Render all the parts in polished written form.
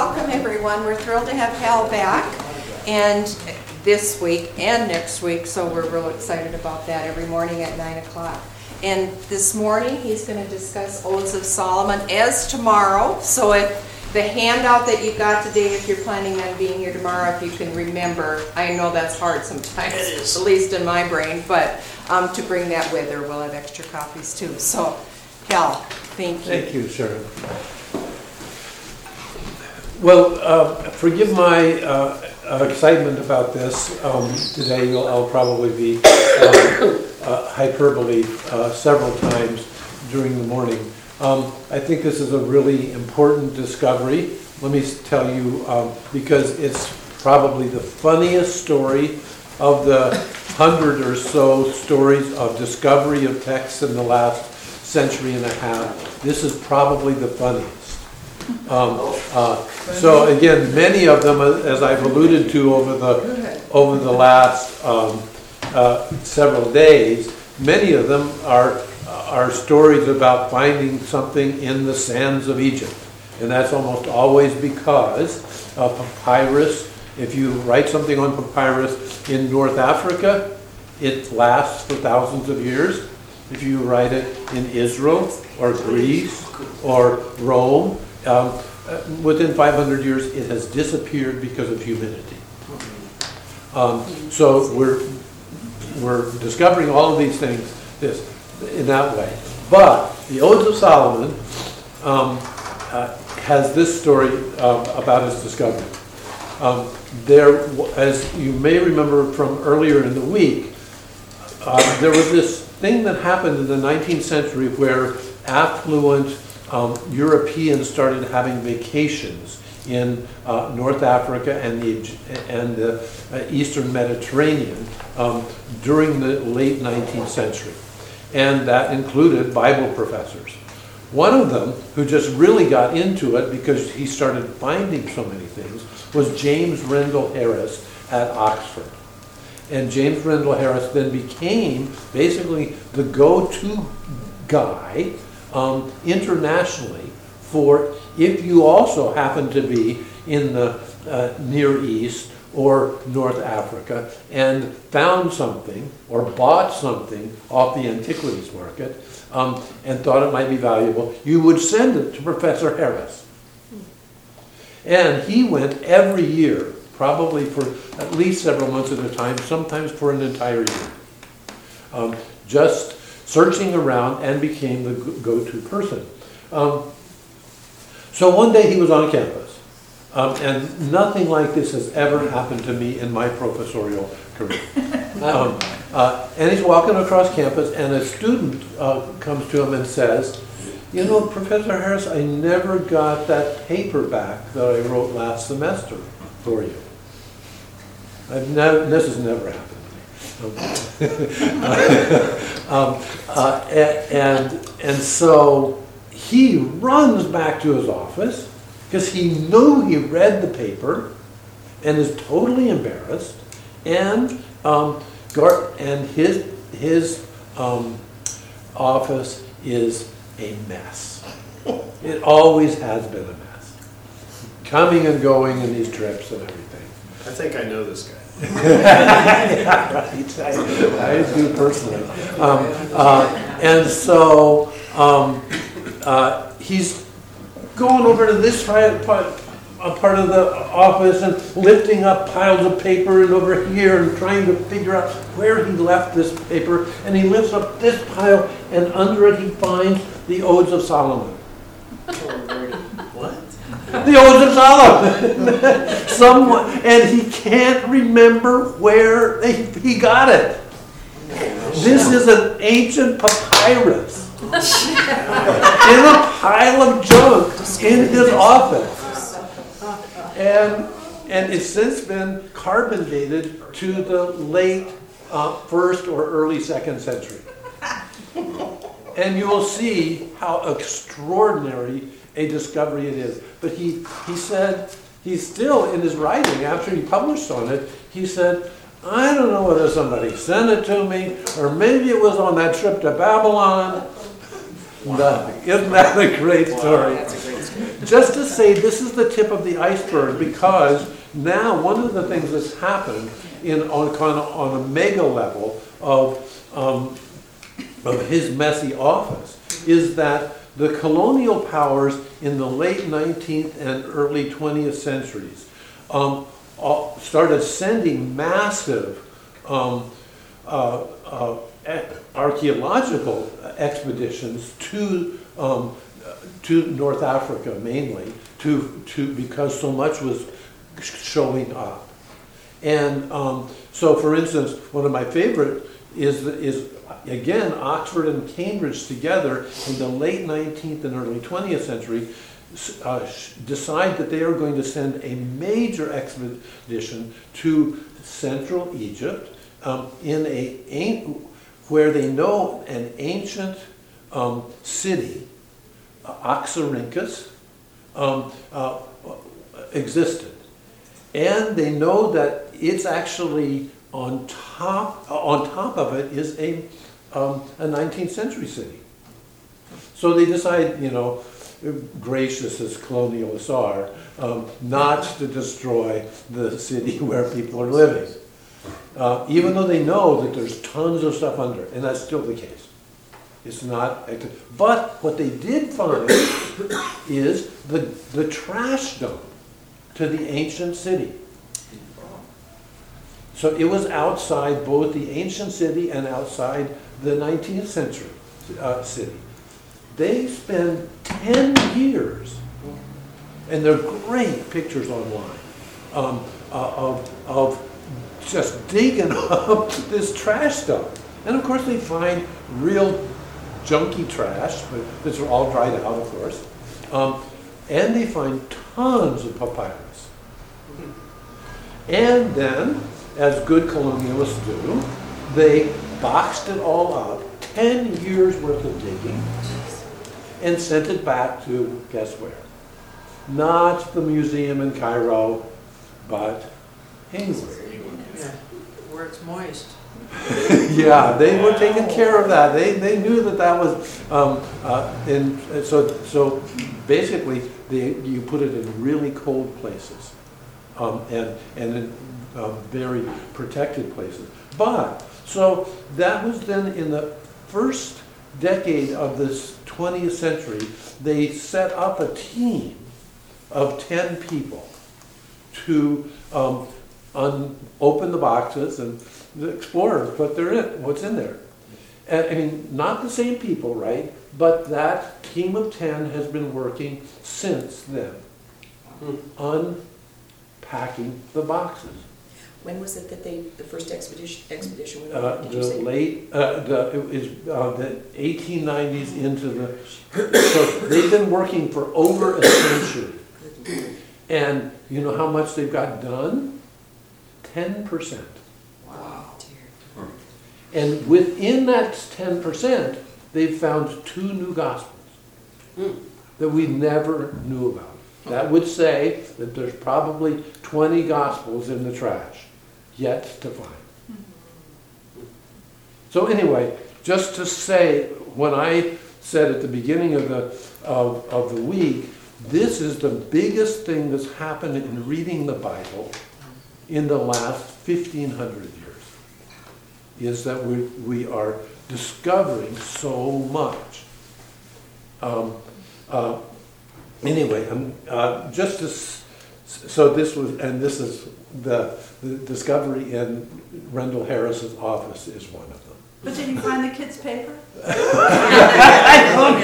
welcome everyone. We're thrilled to have Hal back, and this week and next week, so we're real excited about that, every morning at 9 o'clock. And this morning he's going to discuss Odes of Solomon as tomorrow. So if the handout that you got today, if you're planning on being here tomorrow, if you can remember, I know that's hard sometimes, at least in my brain, but to bring that with her, we'll have extra copies too. So Hal, thank you. Thank you, Sharon. Well, forgive my excitement about this. Today I'll probably be hyperbole several times during the morning. I think this is a really important discovery. Let me tell you, because it's probably the funniest story of the 100 or so stories of discovery of texts in the last century and a half. This is probably the funniest. So again, many of them, as I've alluded to over the last several days, many of them are stories about finding something in the sands of Egypt, and that's almost always because papyrus. If you write something on papyrus in North Africa, it lasts for thousands of years. If you write it in Israel or Greece or Rome, within 500 years it has disappeared because of humidity. So we're discovering all of these things in that way. But the Odes of Solomon has this story about its discovery. As you may remember from earlier in the week, there was this thing that happened in the 19th century where affluent Europeans started having vacations in North Africa and the Eastern Mediterranean during the late 19th century. And that included Bible professors. One of them, who just really got into it because he started finding so many things, was James Rendell Harris at Oxford. And James Rendell Harris then became basically the go-to guy internationally for if you also happen to be in the Near East or North Africa and found something or bought something off the antiquities market and thought it might be valuable, you would send it to Professor Harris. And he went every year, probably for at least several months at a time, sometimes for an entire year, just searching around, and became the go-to person. So one day he was on campus, and nothing like this has ever happened to me in my professorial career. And he's walking across campus, and a student comes to him and says, "You know, Professor Harris, I never got that paper back that I wrote last semester for you." This has never happened to me. And so he runs back to his office because he knew he read the paper and is totally embarrassed, and his office is a mess. It always has been a mess, coming and going in these trips and everything. I think I know this guy. Yeah, right. I do personally. And so he's going over to this part of the office and lifting up piles of paper and over here and trying to figure out where he left this paper. And he lifts up this pile, and under it he finds the Odes of Solomon. What? The Odes of Solomon. And he can't remember where he got it. This is an ancient papyrus in a pile of junk in his office. And it's since been carbon dated to the late first or early second century. And you will see how extraordinary a discovery it is. But he said, he's still in his writing, after he published on it, he said, I don't know whether somebody sent it to me, or maybe it was on that trip to Babylon. Wow. Isn't that a great story? That's a great story. just to say this is the tip of the iceberg, because now one of the things that's happened on a mega level of his messy office is that the colonial powers in the late 19th and early 20th centuries started sending massive archaeological expeditions to North Africa mainly, because so much was showing up. And so, for instance, one of my favorite is again Oxford and Cambridge together in the late 19th and early 20th century decide that they are going to send a major expedition to Central Egypt where they know an ancient city, Oxyrhynchus, existed. And they know that it's actually on top of it is a 19th century city. So they decide, gracious as colonialists are, not to destroy the city where people are living. Even though they know that there's tons of stuff under it, and that's still the case. It's not, but what they did find is the trash dump to the ancient city. So it was outside both the ancient city and outside the 19th century city. They spend 10 years, and they're great pictures online, of just digging up this trash dump. And of course they find real junky trash, but these are all dried out, of course. And they find tons of papyrus. And then, as good colonialists do, they boxed it all up, 10 years worth of digging, and sent it back to, guess where? Not the museum in Cairo, but England. Yeah, where it's moist. Yeah, they were taking care of that. They knew that was, so basically you put it in really cold places, and in very protected places. But so that was then in the first decade of this 20th century. They set up a team of 10 people to open the boxes and explore what's in there. And, I mean, not the same people, right? But that team of 10 has been working since then, unpacking the boxes. When was it that the first expedition went The on? Did you say? The 1890s into the, so they've been working for over a century. And you know how much they've got done? 10%. Wow. And within that 10%, they've found 2 new gospels that we never knew about. That would say that there's probably 20 gospels in the trash yet to find. So anyway, just to say, when I said at the beginning of the week, this is the biggest thing that's happened in reading the Bible in the last 1,500 years, is that we are discovering so much. Anyway, just as, so this is the discovery in Rendell Harris's office is one of them. But did you find the kids' paper? I don't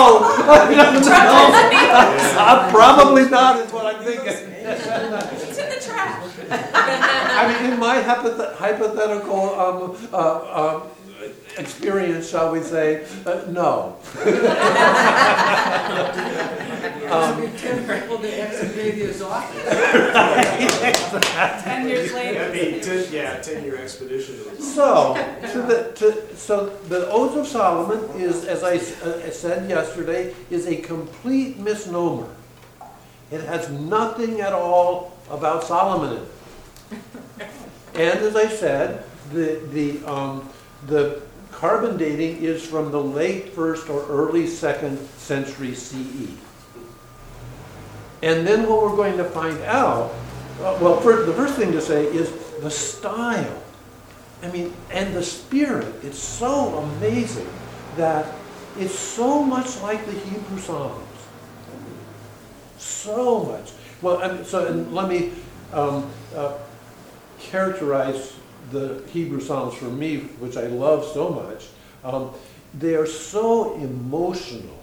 know. Probably not is what I'm thinking. It's in the trash. I mean, in my hypothetical experience, shall we say, no. 10 people to excavate his office. 10 years later. That'd be 10-year expedition. So the Odes of Solomon is, as I said yesterday, is a complete misnomer. It has nothing at all about Solomon in it. And as I said, the carbon dating is from the late 1st or early 2nd century CE. And then what we're going to find out, the first thing to say is the style. I mean, and the spirit. It's so amazing that it's so much like the Hebrew Psalms. So much. Well, and let me characterize the Hebrew Psalms for me, which I love so much. They are so emotional.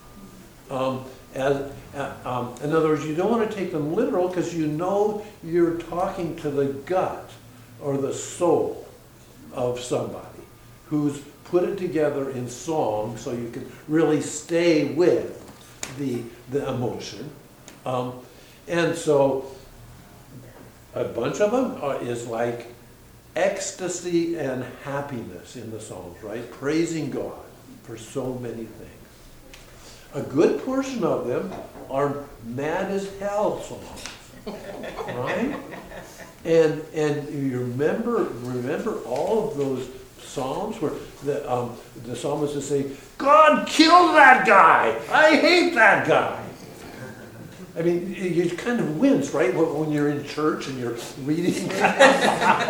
In other words, you don't want to take them literal because you know you're talking to the gut or the soul of somebody who's put it together in song so you can really stay with the emotion. And so a bunch of them is like ecstasy and happiness in the Psalms, right? Praising God for so many things. A good portion of them are mad as hell songs, right? And you remember all of those Psalms where the psalmist is saying, God, kill that guy! I hate that guy! I mean, you kind of wince, right, when you're in church and you're reading that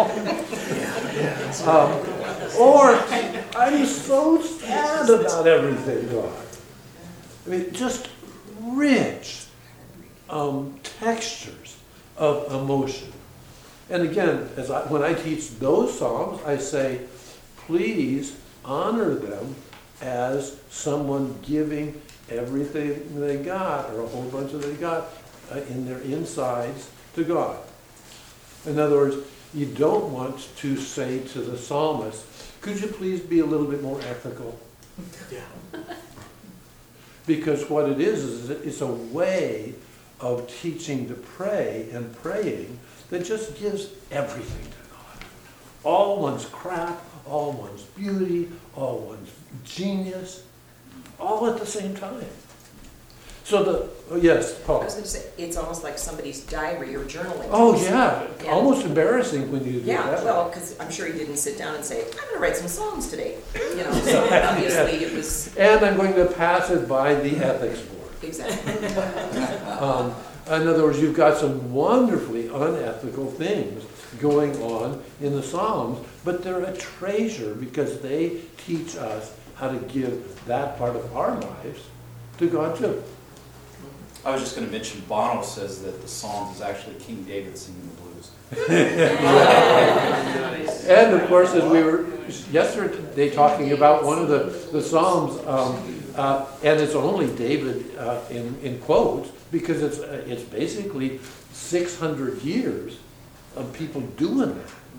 out. Or, I'm so sad about everything, God. I mean, just rich textures of emotion. And again, when I teach those Psalms, I say, please honor them as someone giving everything they got, or a whole bunch of they got, in their insides to God. In other words, you don't want to say to the psalmist, could you please be a little bit more ethical? Yeah. Because what it is it's a way of teaching to pray and praying that just gives everything to God. All one's crap, all one's beauty, all one's genius, all at the same time. So yes, Paul. I was going to say, it's almost like somebody's diary or journaling. Oh yeah, almost embarrassing when you do that. Yeah, well, because I'm sure he didn't sit down and say, I'm going to write some songs today. You know, so obviously it was... And I'm going to pass it by the ethics board. Exactly. In other words, you've got some wonderfully unethical things going on in the Psalms, but they're a treasure because they teach us how to give that part of our lives to God too. I was just going to mention, Bono says that the Psalms is actually King David singing the blues. And of course, as we were yesterday talking about one of the Psalms, and it's only David in quotes, because it's basically 600 years of people doing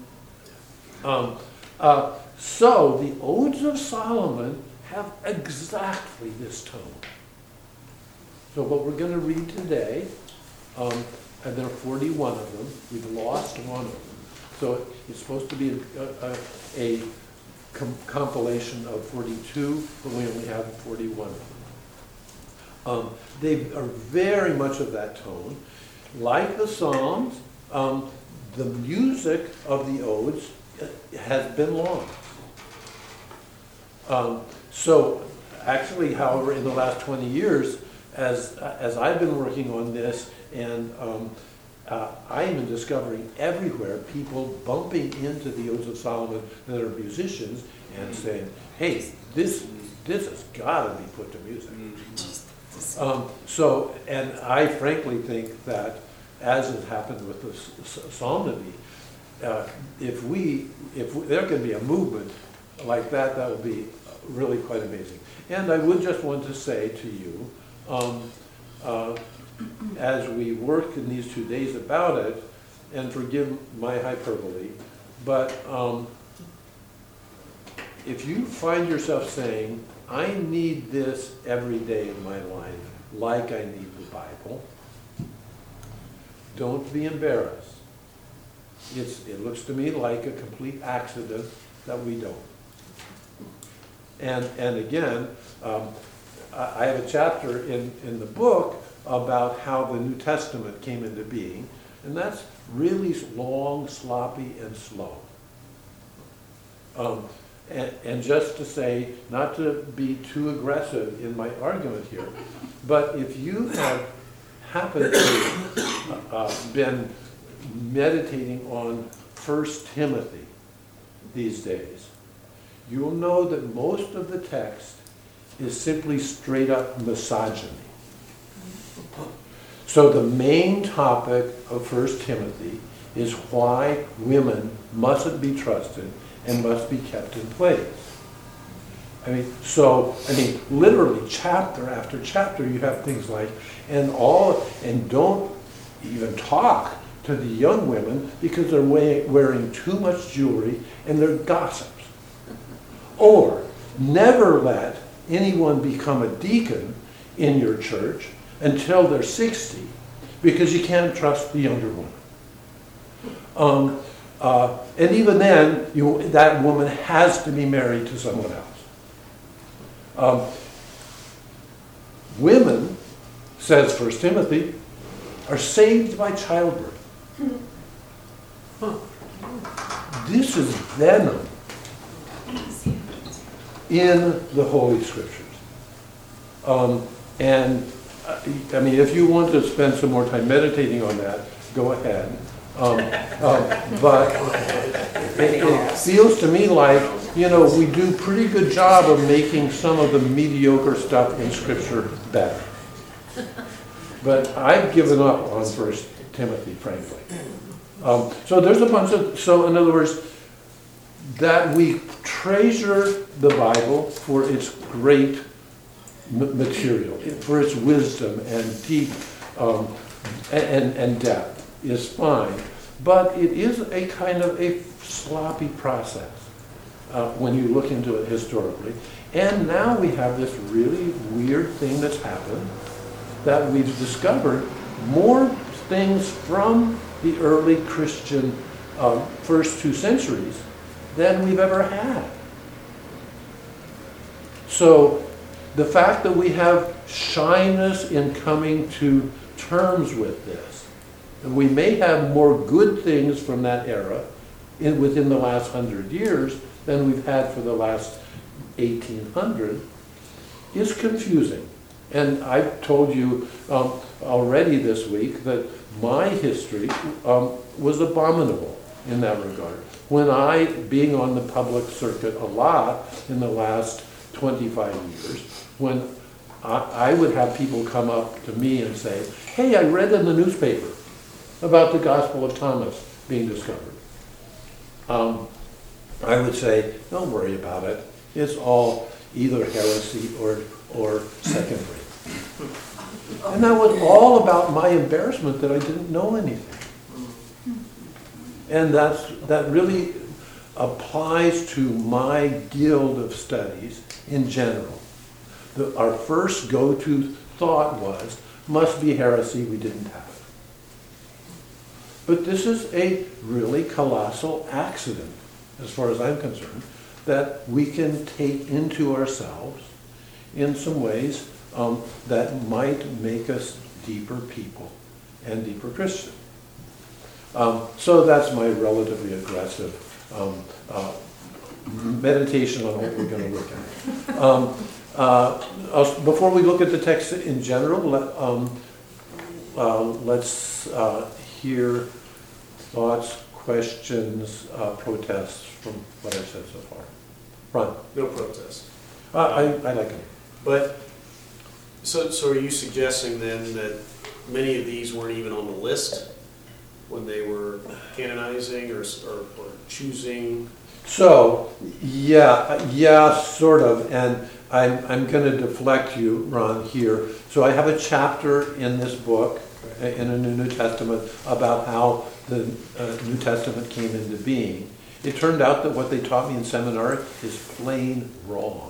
that. So the Odes of Solomon have exactly this tone. So what we're going to read today, and there are 41 of them. We've lost one of them. So it's supposed to be a compilation of 42, but we only have 41 of them. They are very much of that tone. Like the Psalms, the music of the Odes has been lost. So actually, however, in the last 20 years, as I've been working on this, and I am discovering everywhere people bumping into the Odes of Solomon that are musicians and saying, hey, this has got to be put to music. And I frankly think that, as has happened with the psalmody, if there can be a movement like that, that would be really quite amazing. And I would just want to say to you, as we work in these 2 days about it, and forgive my hyperbole, but if you find yourself saying, I need this every day in my life, like I need the Bible, don't be embarrassed. It looks to me like a complete accident that we don't. And again, I have a chapter in the book about how the New Testament came into being, and that's really long, sloppy, and slow. And just to say, not to be too aggressive in my argument here, but if you have happen to been meditating on 1 Timothy these days, you'll know that most of the text is simply straight up misogyny. So the main topic of 1 Timothy is why women mustn't be trusted and must be kept in place. Literally chapter after chapter you have things like, and don't even talk to the young women because they're wearing too much jewelry and they're gossips. Or never let anyone become a deacon in your church until they're 60 because you can't trust the younger woman. And even then, that woman has to be married to someone else. Women, says 1 Timothy, are saved by childbirth. This is venom in the Holy Scriptures. If you want to spend some more time meditating on that, go ahead. But it feels to me like, we do a pretty good job of making some of the mediocre stuff in Scripture better. But I've given up on 1 Timothy, frankly. So there's a bunch of, so in other words, that we treasure the Bible for its great material, for its wisdom and deep and depth is fine, but it is a kind of a sloppy process when you look into it historically. And now we have this really weird thing that's happened, that we've discovered more things from the early Christian first 2 centuries than we've ever had. So the fact that we have shyness in coming to terms with this, and we may have more good things from that era within the last 100 years than we've had for the last 1800, is confusing. And I've told you already this week that my history was abominable in that regard. When I, being on the public circuit a lot in the last 25 years, when I would have people come up to me and say, hey, I read in the newspaper about the Gospel of Thomas being discovered. I would say, don't worry about it. It's all either heresy or second rate. And that was all about my embarrassment that I didn't know anything. And that really applies to my guild of studies in general. Our first go-to thought was, must be heresy, we didn't have it. But this is a really colossal accident, as far as I'm concerned, that we can take into ourselves in some ways that might make us deeper people and deeper Christians. So that's my relatively aggressive meditation on what we're going to look at. Before we look at the text in general, let's hear thoughts, questions, protests from what I've said so far. Ron? No protest. I like it. But, so are you suggesting then that many of these weren't even on the list when they were canonizing or choosing? So, yeah, sort of, and I'm going to deflect you, Ron, here. So I have a chapter in this book, in the New Testament, about how the New Testament came into being. It turned out that what they taught me in seminary is plain wrong.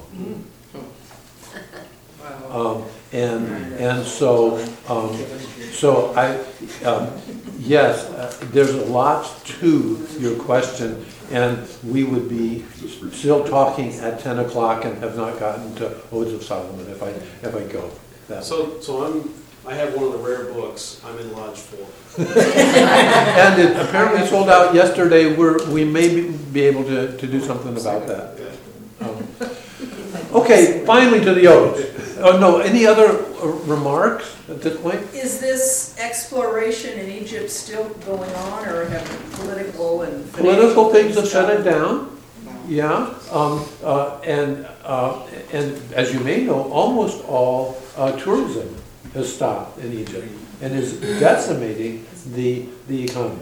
So I, yes, there's a lot to your question, and we would be still talking at 10 o'clock and have not gotten to Odes of Solomon if I go that way. So I have one of the rare books. I'm in Lodge 4. And it apparently sold out yesterday. We may be able to do something about that. Okay, finally to the Odes. Oh, no, any other remarks at this point? Is this exploration in Egypt still going on, or have political and Political financial things have shut it done? down, yeah. And as you may know, almost all tourism has stopped in Egypt and is decimating the economy.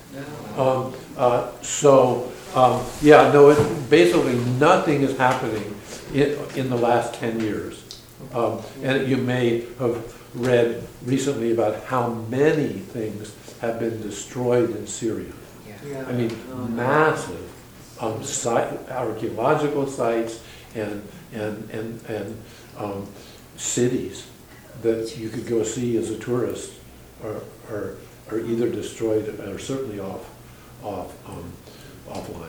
Yeah, no, basically nothing is happening in the last 10 years. And you may have read recently about how many things have been destroyed in Syria. I mean, massive archaeological sites and cities that you could go see as a tourist are either destroyed or certainly offline.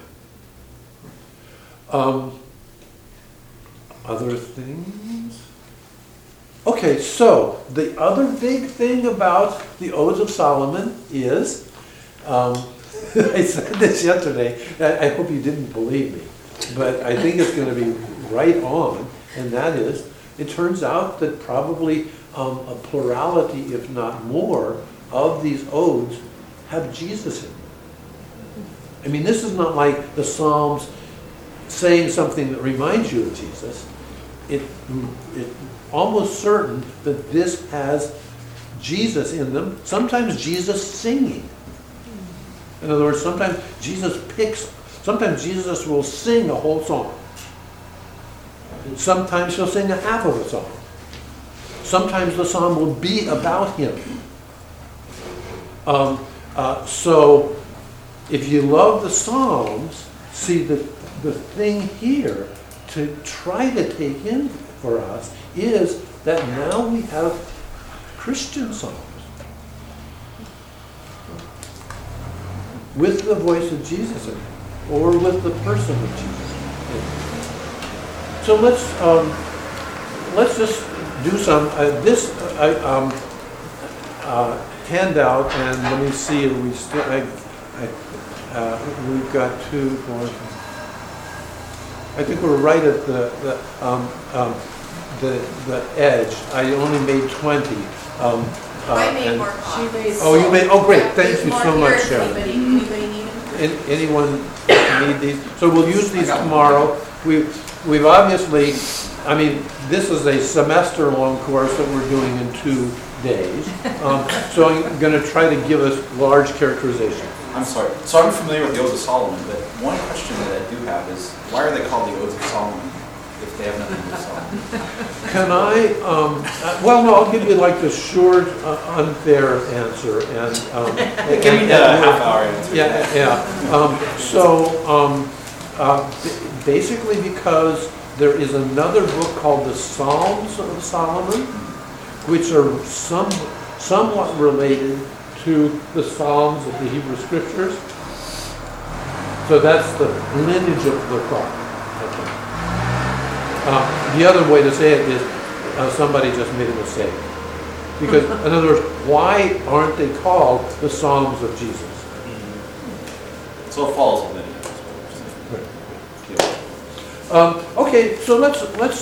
Other things? Okay, so the other big thing about the Odes of Solomon is, I said this yesterday, I hope you didn't believe me, but I think it's going to be right on, and that is, it turns out that probably a plurality, if not more, of these odes have Jesus in them. I mean, this is not like the Psalms saying something that reminds you of Jesus. It's almost certain that this has Jesus in them, sometimes Jesus singing. In other words, sometimes Jesus will sing a whole song. Sometimes he'll sing a half of a song. Sometimes the psalm will be about him. So if you love the Psalms, see the thing here to try to take in for us is that now we have Christian Psalms with the voice of Jesus in it, or with the person of Jesus in it. So let's just do some handout, and let me see if we still. We've got 2 more. I think we're right at the edge. I only made 20. I made more copies. Oh, you made. Oh, great! Thank There's you more so here much, if Sharon. Anybody need them? Anyone need these? So we'll use these tomorrow. We've obviously, I mean, this is a semester-long course that we're doing in 2 days. So I'm going to try to give us large characterization. I'm sorry. So I'm familiar with the Odes of Solomon, but one question that I do have is, why are they called the Odes of Solomon if they have nothing to Solomon? Can I, well, no, I'll give you like the short, unfair answer. And Give me the half-hour answer. Yeah. Basically because there is another book called the Psalms of Solomon, which are somewhat related to the Psalms of the Hebrew Scriptures. So that's the lineage of the thought. The other way to say it is somebody just made a mistake. Because, in other words, why aren't they called the Psalms of Jesus? So it follows the lineage. Okay, so let's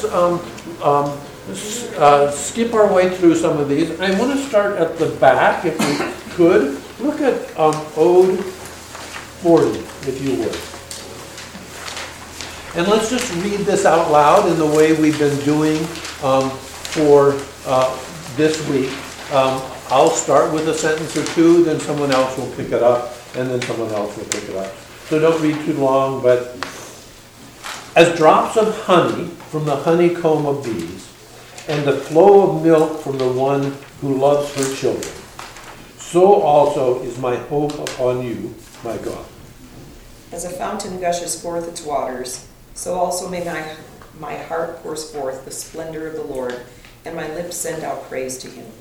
skip our way through some of these. I want to start at the back, if we could. Look at Ode 40, if you would. And let's just read this out loud in the way we've been doing for this week. I'll start with a sentence or 2, then someone else will pick it up, and then someone else will pick it up. So don't read too long, but as drops of honey from the honeycomb of bees, and the flow of milk from the one who loves her children, so also is my hope upon you, my God. As a fountain gushes forth its waters, so also may my heart pours forth the splendor of the Lord, and my lips send out praise to him.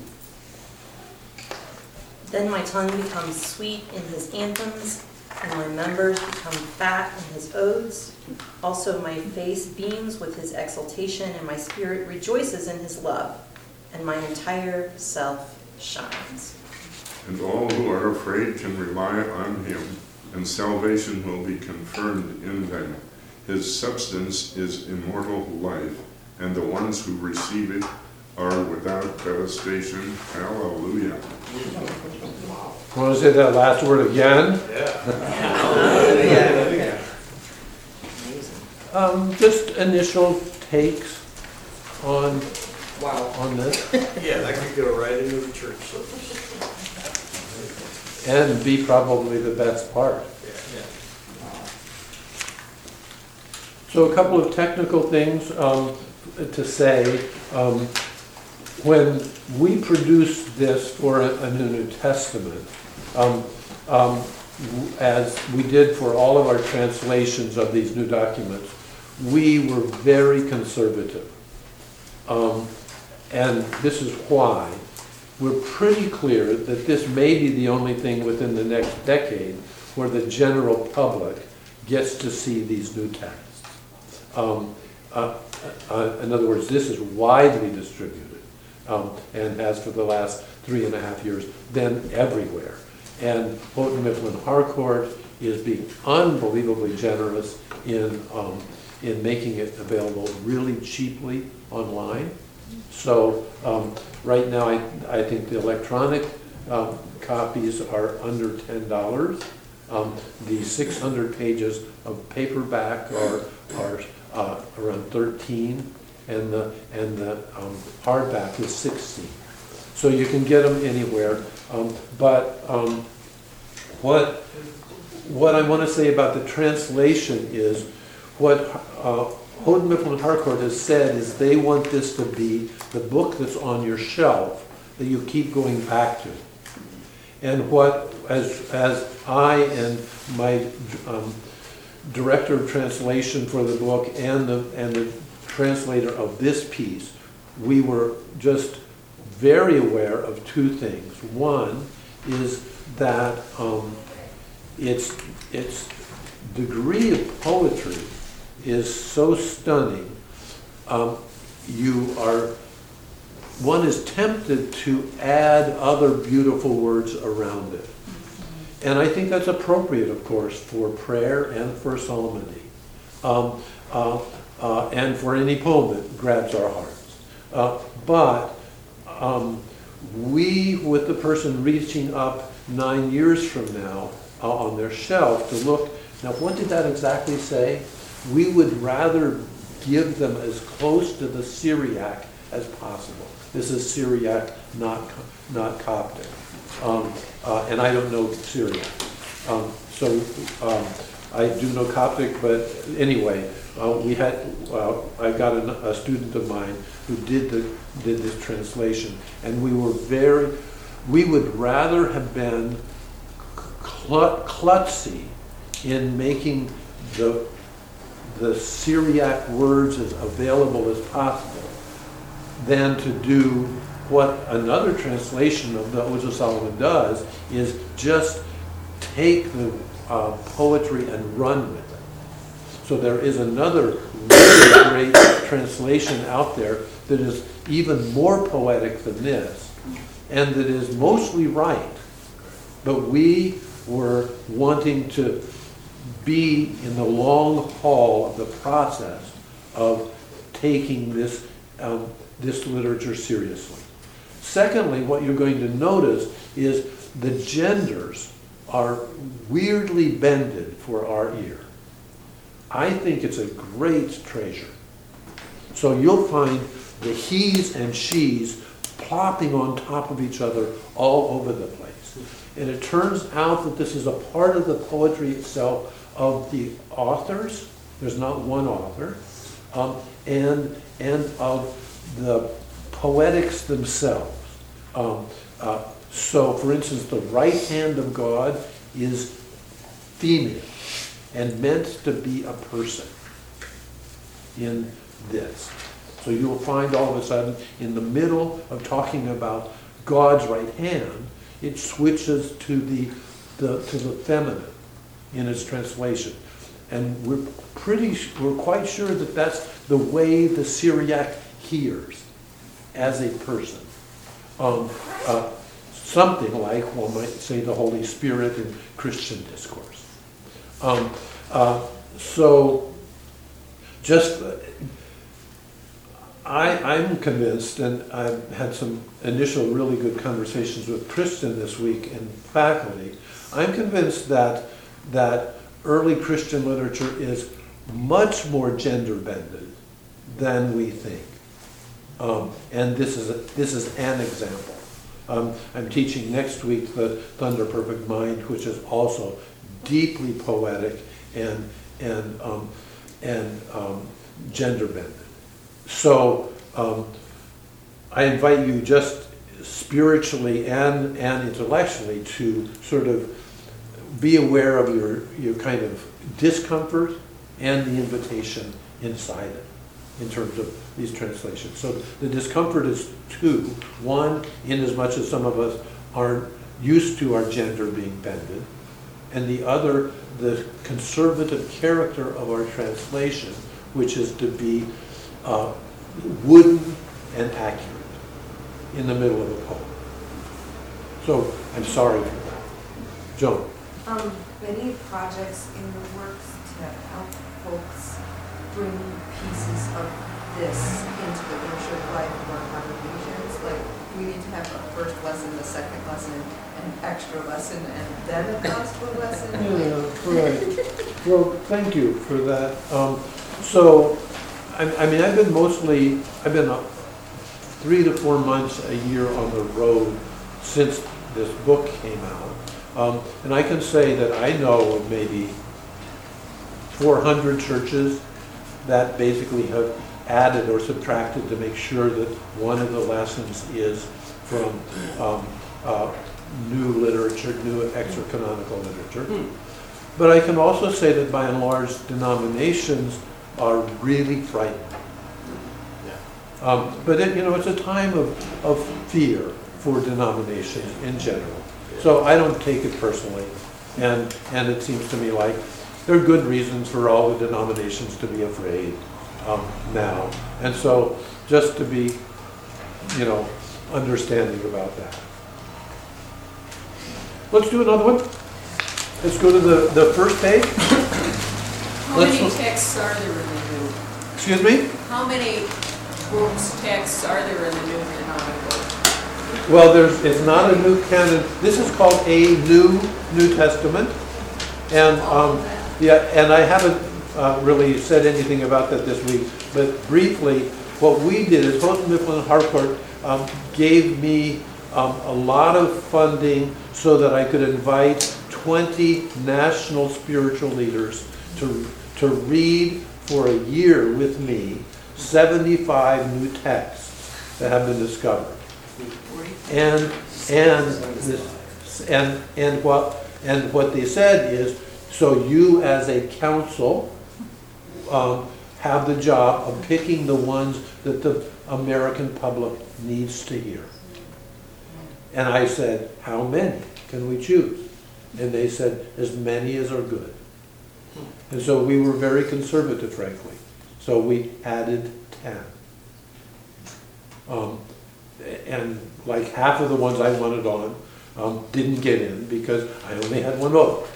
Then my tongue becomes sweet in his anthems, and my members become fat in his odes. Also my face beams with his exaltation, and my spirit rejoices in his love, and my entire self shines. And all who are afraid can rely on him, and salvation will be confirmed in them. His substance is immortal life, and the ones who receive it are without devastation. Hallelujah. Want to say that last word again? Yeah. Just initial takes on this, Yeah, that could go right into the church service. and be probably the best part. So a couple of technical things to say. When we produced this for a New Testament, as we did for all of our translations of these new documents, we were very conservative. And this is why. We're pretty clear that this may be the only thing within the next decade where the general public gets to see these new texts. In other words, this is widely distributed, and has for the last 3.5 years been everywhere. And Houghton Mifflin Harcourt is being unbelievably generous in making it available really cheaply online. So right now, I think the electronic copies are under $10. The 600 pages of paperback are around 13, and the hardback is 16. So you can get them anywhere. But what I want to say about the translation is what Houghton Mifflin Harcourt has said is they want this to be the book that's on your shelf that you keep going back to. And as I and my director of translation for the book and the translator of this piece, we were just very aware of two things. One is that its degree of poetry is so stunning. One is tempted to add other beautiful words around it. And I think that's appropriate, of course, for prayer and for psalmody, and for any poem that grabs our hearts. But we, with the person reaching up 9 years from now on their shelf to look, now what did that exactly say? We would rather give them as close to the Syriac as possible. This is Syriac, not Coptic. And I don't know Syriac. I do know Coptic, but anyway, I got a student of mine who did this translation, and we would rather have been klutzy in making the Syriac words as available as possible than to do what another translation of the Odes of Solomon does, is just take the poetry and run with it. So there is another really great translation out there that is even more poetic than this, and that is mostly right. But we were wanting to be in the long haul of the process of taking this literature seriously. Secondly, what you're going to notice is the genders are weirdly bended for our ear. I think it's a great treasure. So you'll find the he's and she's plopping on top of each other all over the place. And it turns out that this is a part of the poetry itself of the authors. There's not one author. And of the poetics themselves. So, for instance, the right hand of God is female and meant to be a person in this. So you'll find all of a sudden, in the middle of talking about God's right hand, it switches to the feminine in its translation. And we're quite sure that that's the way the Syriac hears as a person. Something like, one might say, the Holy Spirit in Christian discourse. So just I'm convinced, and I've had some initial really good conversations with Kristen this week in faculty, I'm convinced that early Christian literature is much more gender-bended than we think. And this is an example. I'm teaching next week the Thunder Perfect Mind, which is also deeply poetic and gender-bended. So I invite you just spiritually and intellectually to sort of be aware of your kind of discomfort and the invitation inside it in terms of these translations. So the discomfort is two. One, in as much as some of us aren't used to our gender being bended, and the other, the conservative character of our translation, which is to be wooden and accurate in the middle of a poem. So I'm sorry for that. Joan. Many projects in the works to help folks bring pieces of this into the worship life of our congregations. Like, we need to have a first lesson, a second lesson, an extra lesson, and then a gospel lesson. Yeah, right. Well, thank you for that. So, I mean, I've been 3 to 4 months a year on the road since this book came out. And I can say that I know of maybe 400 churches that basically have added or subtracted to make sure that one of the lessons is from new literature, new extra-canonical literature. But I can also say that by and large, denominations are really frightened. But it's a time of fear for denominations in general. So I don't take it personally, and it seems to me like there are good reasons for all the denominations to be afraid now. And so just to be, understanding about that. Let's do another one. Let's go to the first page. How many texts are there in the new? Excuse me? How many books, texts are there in the new canonical? Well, it's not a new canon. This is called a New Testament, and and I haven't really said anything about that this week. But briefly, what we did is Houghton Mifflin Harcourt gave me a lot of funding so that I could invite 20 national spiritual leaders to read for a year with me 75 new texts that have been discovered. And what they said is, so you as a council have the job of picking the ones that the American public needs to hear. And I said, how many can we choose? And they said, as many as are good. And so we were very conservative, frankly. So we added 10. And like half of the ones I wanted on didn't get in because I only had one vote.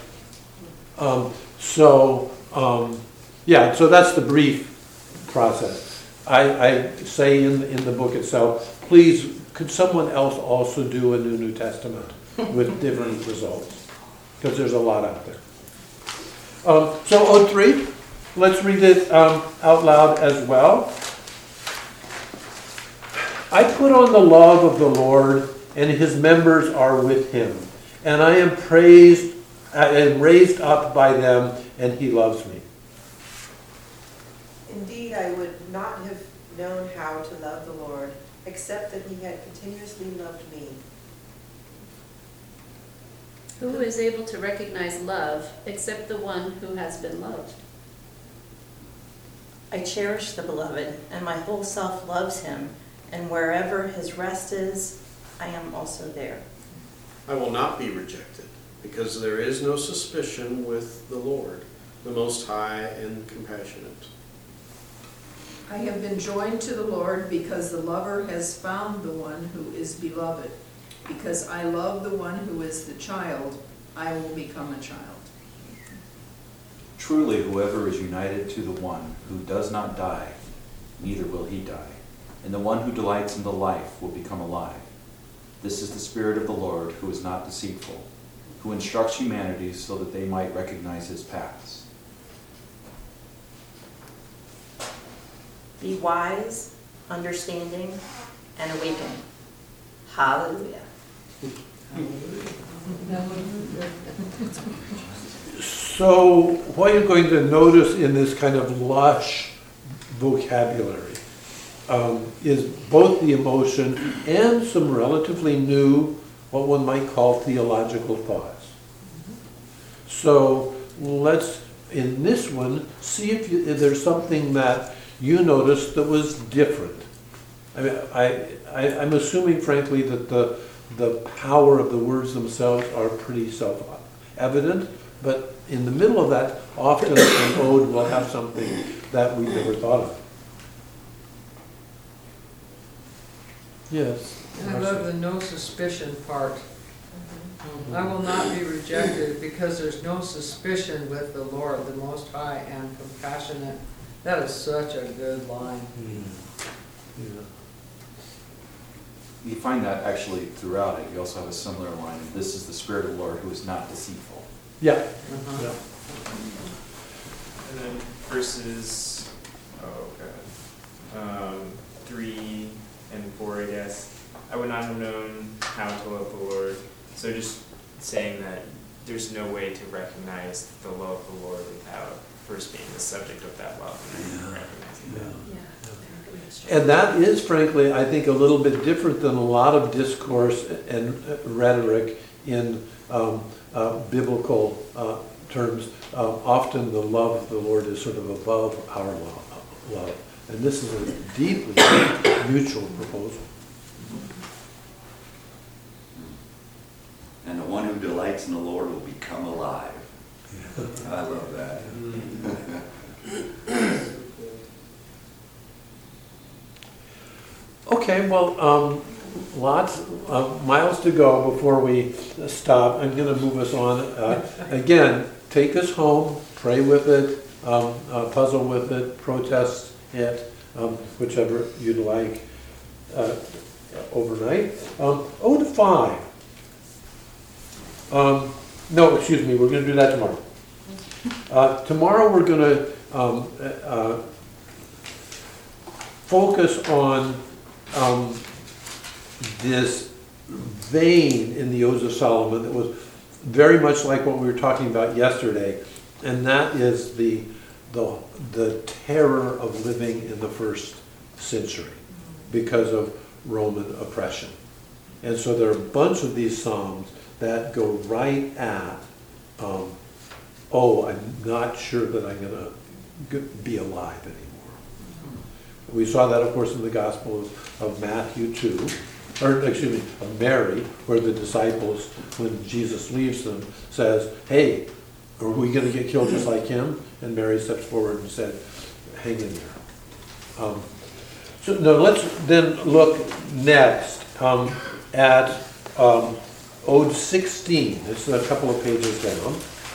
So that's the brief process. I say in the book itself, please, could someone else also do a New Testament with different results? Because there's a lot out there. So Ode 3, let's read it out loud as well. I put on the love of the Lord, and his members are with him. And I am praised and raised up by them, and he loves me. Indeed, I would not have known how to love the Lord, except that he had continuously loved me. Who is able to recognize love except the one who has been loved? I cherish the beloved, and my whole self loves him, and wherever his rest is, I am also there. I will not be rejected, because there is no suspicion with the Lord, the Most High and Compassionate. I have been joined to the Lord because the lover has found the one who is beloved. Because I love the one who is the child, I will become a child. Truly, whoever is united to the one who does not die, neither will he die. and the one who delights in the life will become alive. This is the Spirit of the Lord, who is not deceitful, who instructs humanity so that they might recognize his paths. Be wise, understanding, and awaken. Hallelujah. So what you're going to notice in this kind of lush vocabulary is both the emotion and some relatively new, what one might call theological thoughts. So let's, in this one, see if there's something that you noticed that was different. I mean, I'm assuming, frankly, that the power of the words themselves are pretty self-evident, but in the middle of that, often an ode will have something that we never thought of. Yes? I love the no suspicion part. I will not be rejected because there's no suspicion with the Lord, the Most High and compassionate. That is such a good line. Yeah. You find that actually throughout it. You also have a similar line, this is the Spirit of the Lord, who is not deceitful. Yeah. Uh-huh. And then verses, 3 and 4, I guess. I would not have known how to love the Lord. So just saying that there's no way to recognize the love of the Lord without first being the subject of that love and then recognizing that. And that is, frankly, I think, a little bit different than a lot of discourse and rhetoric in biblical terms. Often the love of the Lord is sort of above our love. And this is a deeply mutual proposal. And the one who delights in the Lord will become alive. I love that. Okay, well, lots of miles to go before we stop. I'm going to move us on. Again, take us home, pray with it, puzzle with it, protest it, whichever you'd like overnight. Ode 5. No, excuse me, we're going to do that tomorrow. Tomorrow we're going to focus on this vein in the Odes of Solomon that was very much like what we were talking about yesterday, and that is the terror of living in the first century because of Roman oppression. And so there are a bunch of these psalms that go right at, I'm not sure that I'm going to be alive anymore. We saw that, of course, in the Gospel of Matthew 2, or excuse me, of Mary, where the disciples, when Jesus leaves them, says, hey, are we going to get killed just like him? And Mary steps forward and said, hang in there. So now let's then look next at Ode 16. It's a couple of pages down.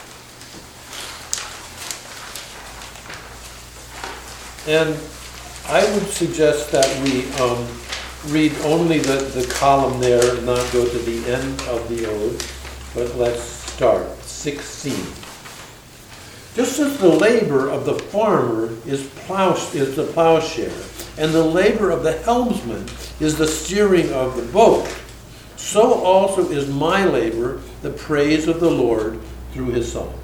And I would suggest that we read only the column there, and not go to the end of the ode, but let's start. 16. Just as the labor of the farmer is the plowshare, and the labor of the helmsman is the steering of the boat, so also is my labor the praise of the Lord through his psalms.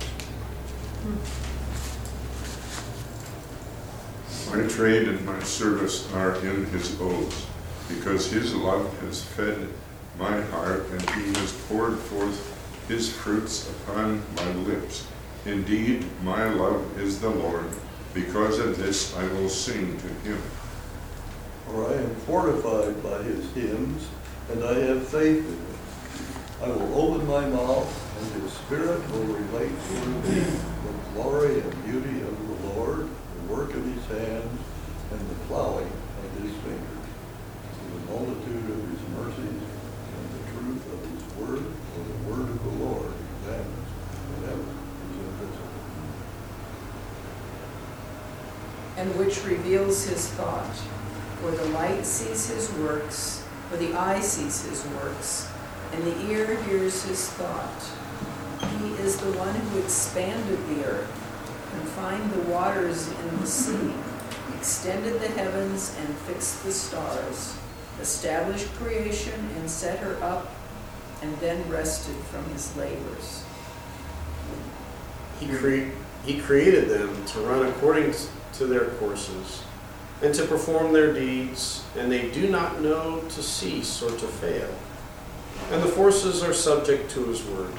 My trade and my service are in his odes, because his love has fed my heart, and he has poured forth his fruits upon my lips. Indeed, my love is the Lord. Because of this I will sing to him. For I am fortified by his hymns, and I have faith in him. I will open my mouth, and his spirit will relate to me the glory and beauty of the Lord, the work of his hands, and the plowing of his fingers. The multitude of his mercies, and the truth of his word, for the word of the Lord examines whatever is invisible. And which reveals his thought. For the light sees his works, for the eye sees his works, and the ear hears his thought. He is the one who expanded the earth, confined the waters in the sea, extended the heavens and fixed the stars, established creation and set her up, and then rested from his labors. He created them to run according to their courses and to perform their deeds, and they do not know to cease or to fail. And the forces are subject to his word.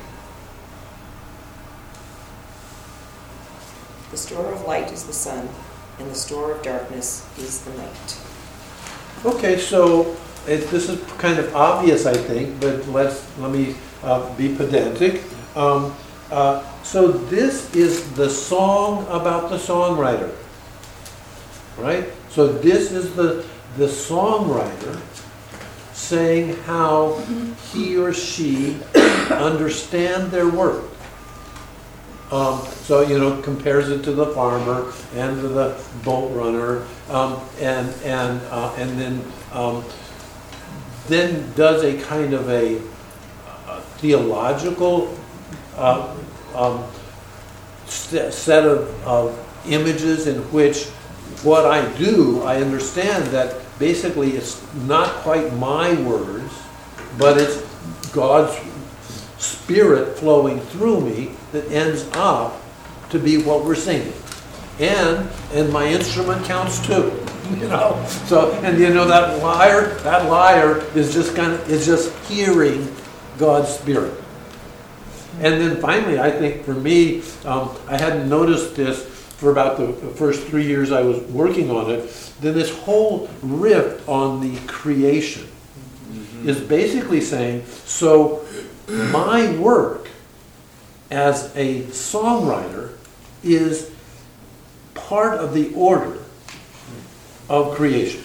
The store of light is the sun, and the store of darkness is the night. Okay, so this is kind of obvious, I think, but let me be pedantic. So this is the song about the songwriter, right? So this is the songwriter saying how he or she understand their work. So, compares it to the farmer and to the boat runner, and then does a kind of a theological set of images in which what I do, I understand that basically it's not quite my words, but it's God's Spirit flowing through me that ends up to be what we're singing. And my instrument counts too, So, and that lyre is just hearing God's Spirit. And then finally, I think for me, I hadn't noticed this for about the first 3 years I was working on it, then this whole riff on the creation is basically saying, so my work as a songwriter is part of the order of creation.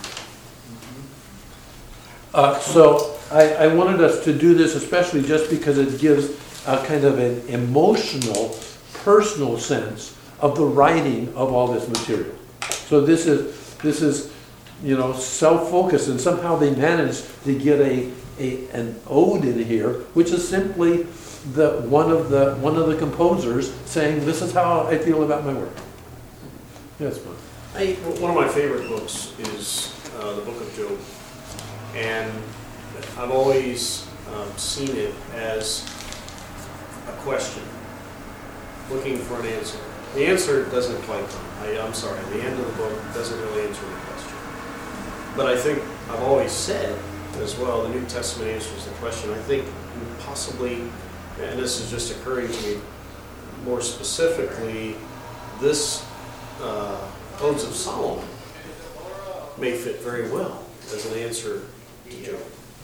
So I wanted us to do this especially just because it gives a kind of an emotional, personal sense of the writing of all this material. So this is self-focused, and somehow they managed to get an ode in here, which is simply one of the composers saying, "This is how I feel about my work." Yes, Mark. One of my favorite books is the Book of Job, and I've always seen it as a question, looking for an answer. The answer doesn't quite come. I'm sorry, the end of the book doesn't really answer the question. But I think I've always said as well, the New Testament answers the question. I think possibly, and this is just occurring to me more specifically, this Odes of Solomon may fit very well as an answer to Job.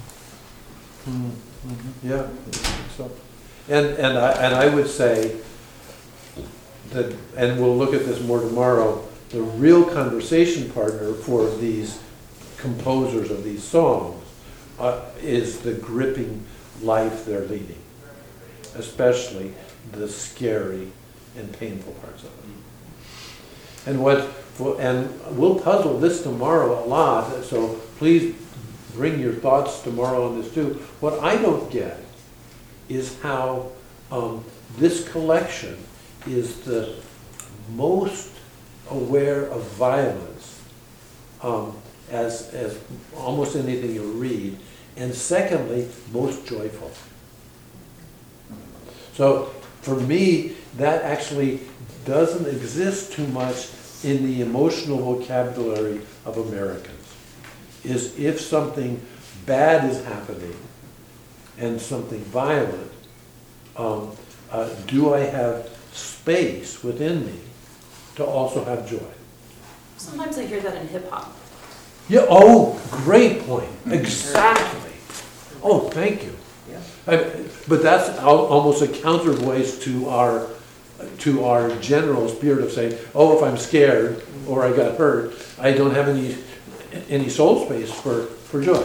Yeah, I think so. And I would say that, and we'll look at this more tomorrow, the real conversation partner for these composers of these songs is the gripping life they're leading, especially the scary and painful parts of it. And we'll puzzle this tomorrow a lot, so please bring your thoughts tomorrow on this too. What I don't get is how this collection is the most aware of violence as almost anything you read, and secondly, most joyful. So for me, that actually doesn't exist too much in the emotional vocabulary of Americans. Is if something bad is happening and something violent, do I have space within me to also have joy? Sometimes I hear that in hip-hop. Yeah. Oh, great point. Exactly. Oh, thank you. Yeah. But that's almost a counter voice to our general spirit of saying, oh, if I'm scared or I got hurt, I don't have any soul space for joy.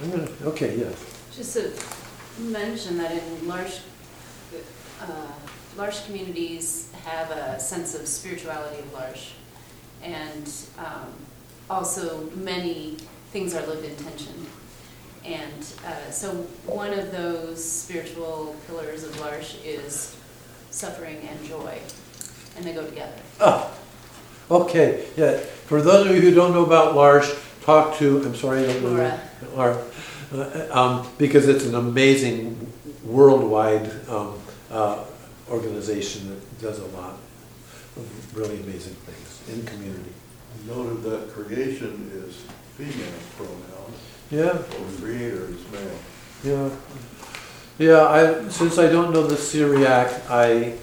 Okay, yeah. Just to mention that in large L'Arche communities have a sense of spirituality of L'Arche, and also many things are lived in tension. And so one of those spiritual pillars of L'Arche is suffering and joy, and they go together. Oh, okay. Yeah. For those of you who don't know about L'Arche, talk to, I'm sorry, I don't know. Laura. Because it's an amazing worldwide organization that does a lot of really amazing things in community. Noted that creation is female pronoun. Yeah. So creator is male. Yeah. Yeah. Since I don't know the Syriac, I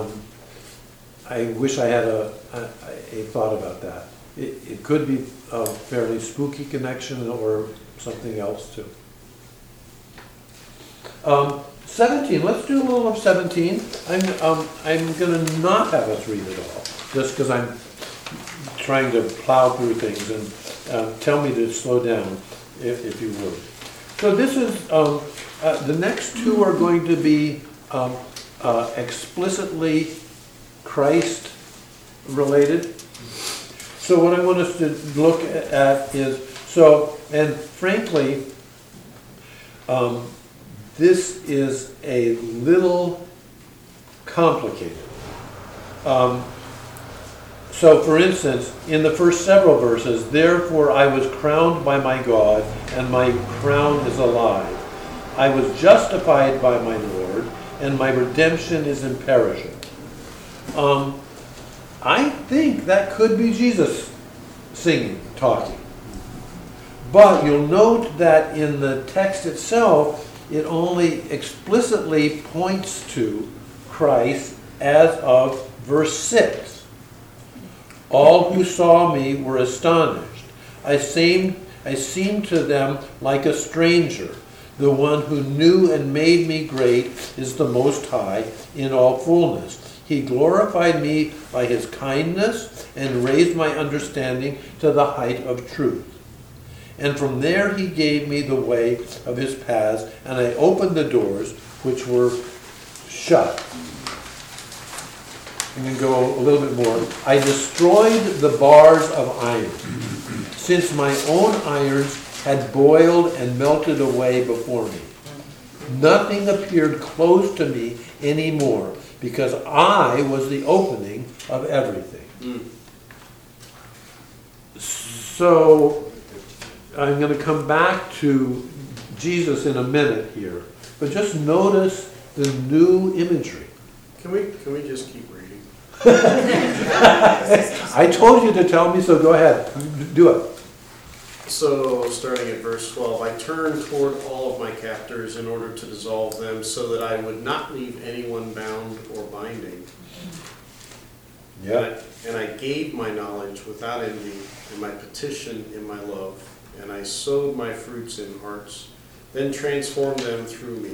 wish I had a thought about that. It could be a fairly spooky connection or something else too. 17. Let's do a little of 17. I'm going to not have us read it all, just because I'm trying to plow through things, and tell me to slow down if you would. So this is the next two are going to be explicitly Christ related. So what I want us to look at is, and frankly, this is a little complicated. So for instance, in the first several verses, therefore I was crowned by my God, and my crown is alive. I was justified by my Lord, and my redemption is imperishable. I think that could be Jesus singing, talking. But you'll note that in the text itself, it only explicitly points to Christ as of verse 6. All who saw me were astonished. I seemed to them like a stranger. The one who knew and made me great is the Most High in all fullness. He glorified me by his kindness and raised my understanding to the height of truth. And from there he gave me the way of his paths, and I opened the doors which were shut. I'm going to go a little bit more. I destroyed the bars of iron, since my own irons had boiled and melted away before me. Nothing appeared close to me anymore, because I was the opening of everything. So I'm going to come back to Jesus in a minute here, but just notice the new imagery. Can we just keep reading? I told you to tell me, so go ahead. Do it. So, starting at verse 12, I turned toward all of my captors in order to dissolve them, so that I would not leave anyone bound or binding. Yeah. And I gave my knowledge without envy, and my petition in my love, and I sowed my fruits in hearts, then transformed them through me.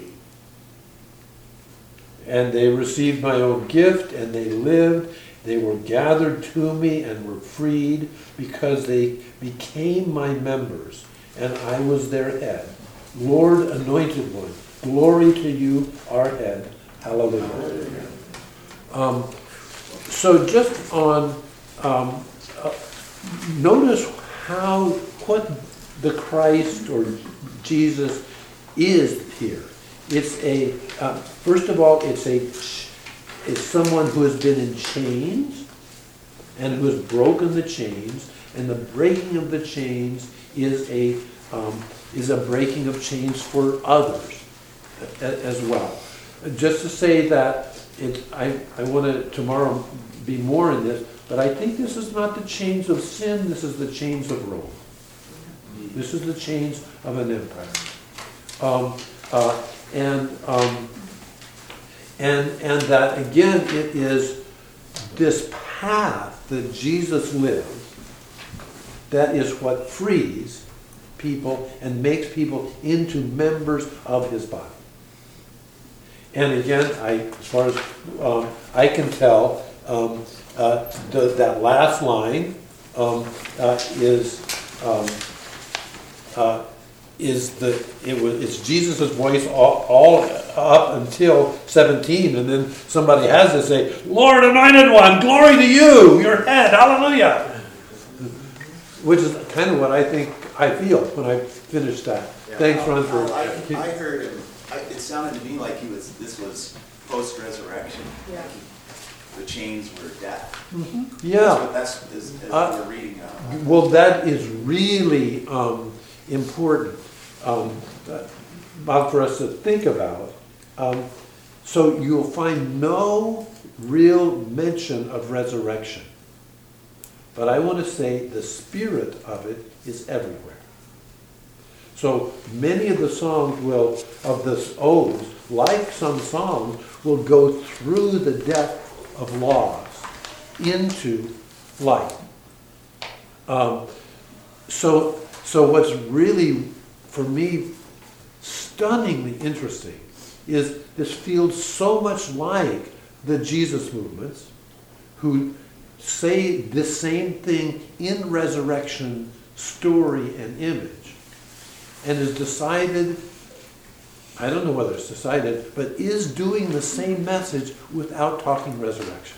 And they received my own gift, and they lived. They were gathered to me and were freed, because they became my members, and I was their head. Lord, anointed one, glory to you, our head. Hallelujah. So just on, notice what the Christ or Jesus is here. It's first of all, it's someone who has been in chains and who has broken the chains, and the breaking of the chains is a breaking of chains for others as well. Just to say that I want to tomorrow be more in this, but I think this is not the chains of sin. This is the chains of Rome. This is the chains of an empire. And that again, it is this path that Jesus lived that is what frees people and makes people into members of his body. And again, as far as I can tell, that last line is it's Jesus' voice all up until 17, and then somebody has to say, Lord, anointed one, glory to you, your head, hallelujah. Which is kind of what I think I feel when I finish that. Yeah. Thanks, Ron, for... I heard him, it sounded to me like this was post-resurrection. Yeah. The chains were death. Yeah. That's what we're reading now. Well, that is really important for us to think about. So you'll find no real mention of resurrection. But I want to say the spirit of it is everywhere. So many of the songs of this odes, like some songs, will go through the depth of laws into light. So what's really, for me, stunningly interesting is this feels so much like the Jesus movements, who say the same thing in resurrection story and image, and is decided, I don't know whether it's decided, but is doing the same message without talking resurrection.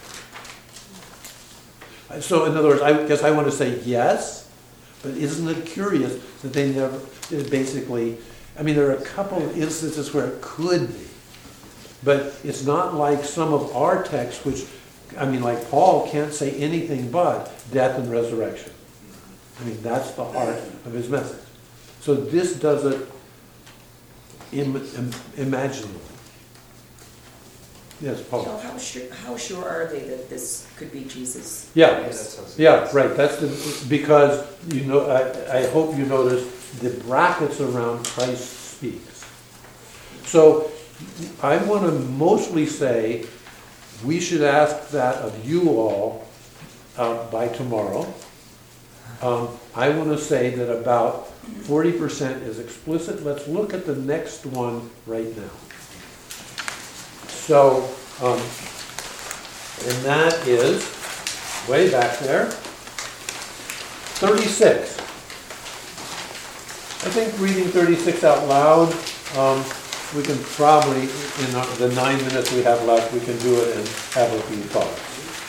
So in other words, I guess I want to say yes, but isn't it curious that they never, basically, I mean, there are a couple of instances where it could be, but it's not like some of our texts, which, I mean, like Paul can't say anything but death and resurrection. I mean, that's the heart of his message. So this does it imaginably. Yes, Paul. So how sure are they that this could be Jesus? Yeah, right. That's because I hope you notice the brackets around Christ speaks. So I want to mostly say we should ask that of you all by tomorrow. I want to say that about 40% is explicit. Let's look at the next one right now. So, and that is way back there, 36. I think reading 36 out loud, we can probably, in the 9 minutes we have left, we can do it and have a few thoughts.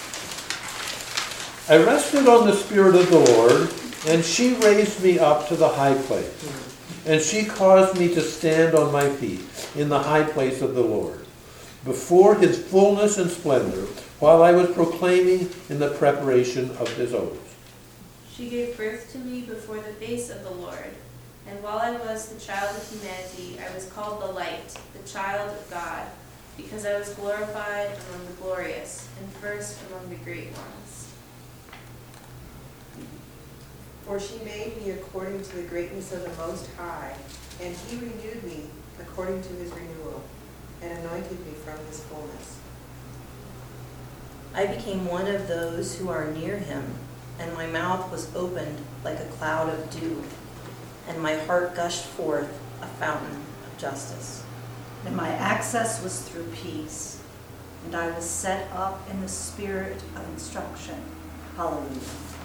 I rested on the Spirit of the Lord, and she raised me up to the high place. And she caused me to stand on my feet in the high place of the Lord, before his fullness and splendor, while I was proclaiming in the preparation of his oaths. She gave birth to me before the face of the Lord. And while I was the child of humanity, I was called the light, the child of God, because I was glorified among the glorious, and first among the great ones. For she made me according to the greatness of the Most High, and he renewed me according to his renewal, and anointed me from his fullness. I became one of those who are near him, and my mouth was opened like a cloud of dew, and my heart gushed forth a fountain of justice. And my access was through peace, and I was set up in the spirit of instruction. Hallelujah.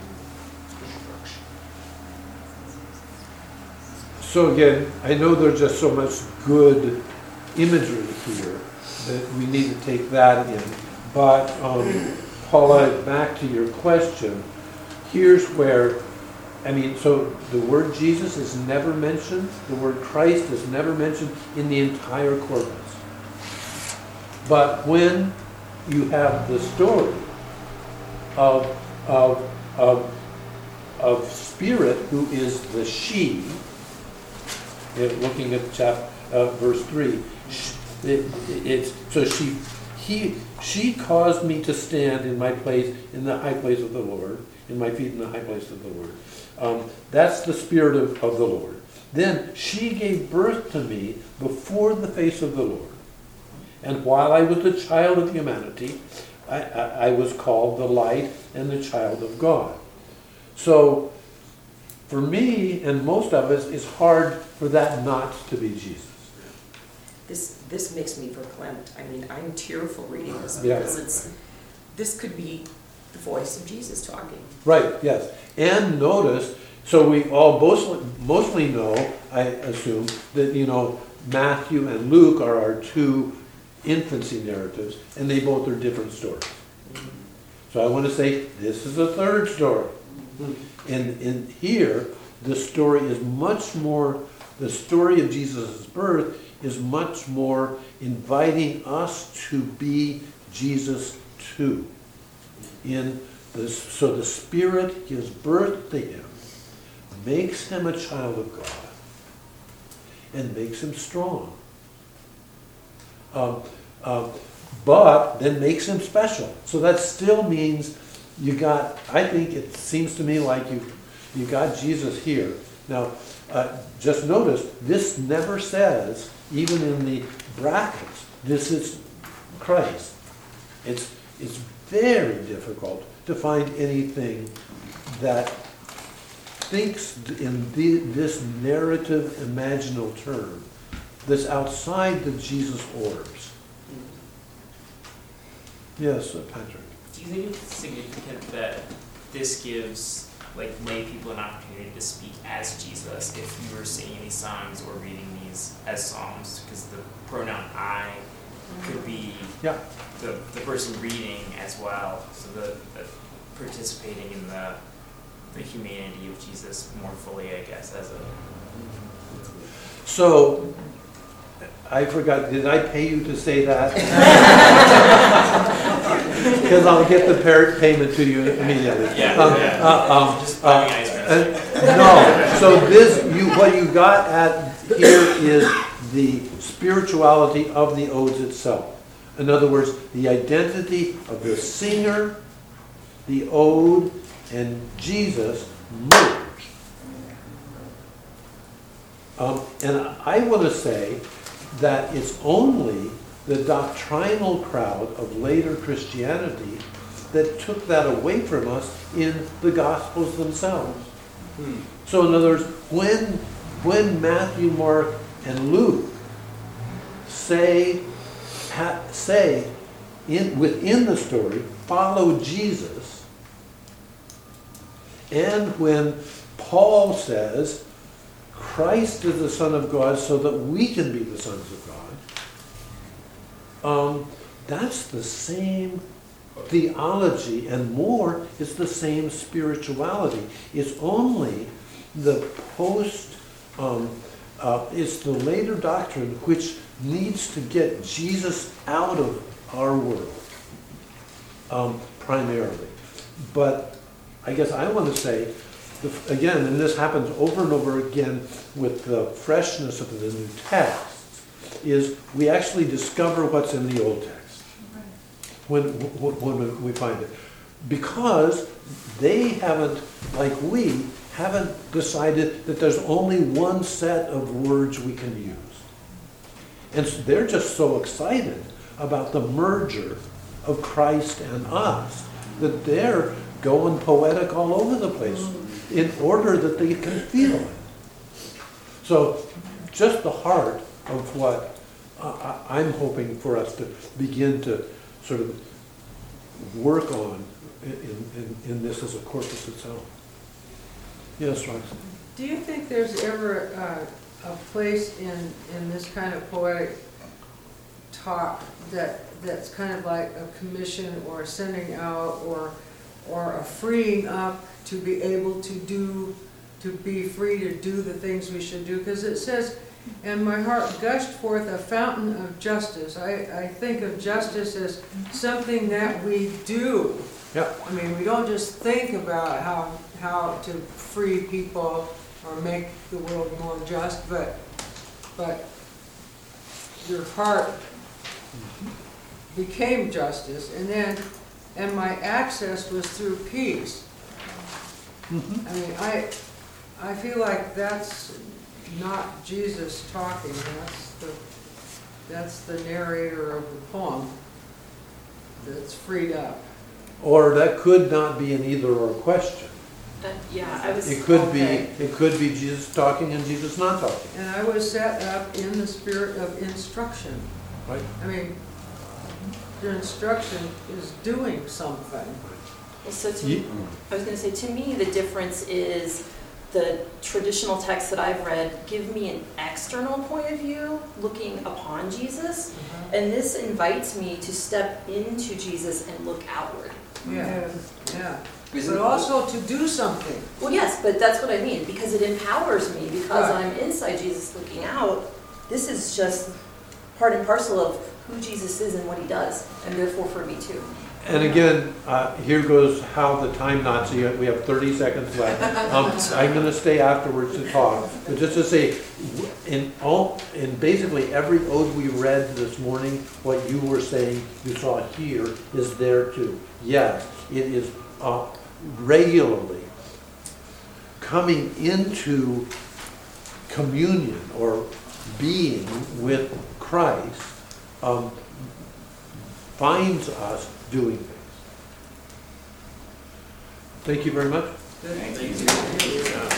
So again, I know there's just so much good imagery here that we need to take that in. But Paula, back to your question, here's where, so the word Jesus is never mentioned, the word Christ is never mentioned in the entire corpus. But when you have the story of Spirit, who is the she, looking at verse 3, she caused me to stand in my place, in the high place of the Lord, in my feet in the high place of the Lord. That's the Spirit of the Lord. Then she gave birth to me before the face of the Lord. And while I was the child of humanity, I was called the light and the child of God. So, for me and most of us, it's hard for that not to be Jesus. This makes me verklempt. I'm tearful reading this because this could be the voice of Jesus talking. Right, yes. And notice, So we all mostly know, I assume, that, Matthew and Luke are our two infancy narratives, and they both are different stories. So I want to say this is a third story. And in here, the story is much more, the story of Jesus' birth is much more inviting us to be Jesus too. So the Spirit gives birth to him, makes him a child of God, and makes him strong. But then makes him special. So that still means I think it seems to me like you got Jesus here. Now, just notice, this never says, even in the brackets, this is Christ. It's very difficult to find anything that thinks in this narrative imaginal term that's outside the Jesus orders. Yes, Patrick. Do you think it's significant that this gives lay people an opportunity to speak as Jesus if you were singing these songs or reading these as psalms? Because the pronoun I could be the person reading as well, so the participating in the humanity of Jesus more fully, I guess, as a... So, I forgot, did I pay you to say that? Because I'll get the payment to you immediately. No, so what you got at here is the spirituality of the odes itself. In other words, the identity of the singer, the ode, and Jesus merge. And I want to say that it's only the doctrinal crowd of later Christianity that took that away from us in the Gospels themselves. So in other words, when Matthew, Mark, and Luke say within the story, follow Jesus, and when Paul says, Christ is the Son of God so that we can be the sons of God, that's the same theology, and more, it's the same spirituality. It's only the it's the later doctrine which needs to get Jesus out of our world, primarily. But I guess I want to say, again, and this happens over and over again with the freshness of the new texts, is we actually discover what's in the Old Text when we find it. Because they haven't, like we, haven't decided that there's only one set of words we can use. And so they're just so excited about the merger of Christ and us that they're going poetic all over the place in order that they can feel it. So just the heart of what I'm hoping for us to begin to sort of work on in this as a corpus itself. Yes, Rox? Do you think there's ever a place in this kind of poetic talk that's kind of like a commission or a sending out or a freeing up to be able to be free to do the things we should do? Because it says, and my heart gushed forth a fountain of justice. I think of justice as something that we do. Yeah. I mean, we don't just think about how to free people or make the world more just, but your heart became justice, and my access was through peace. I mean, I feel like that's not Jesus talking. That's the narrator of the poem that's freed up. Or that could not be an either-or question. It could be Jesus talking and Jesus not talking. And I was set up in the spirit of instruction. Right. I mean, your instruction is doing something. Well, so I was going to say, to me, the difference is the traditional texts that I've read give me an external point of view, looking upon Jesus, and this invites me to step into Jesus and look outward. Yeah, yeah. But also to do something. Well, yes, but that's what I mean, because it empowers me, because Right. I'm inside Jesus looking out. This is just part and parcel of who Jesus is and what he does, and therefore for me too. And again, here goes how the time Nazi, we have 30 seconds left. I'm going to stay afterwards to talk, but just to say, in basically every ode we read this morning, what you were saying, you saw here, is there too. Yes, it is regularly coming into communion or being with Christ finds us doing things. Thank you very much. Thank you.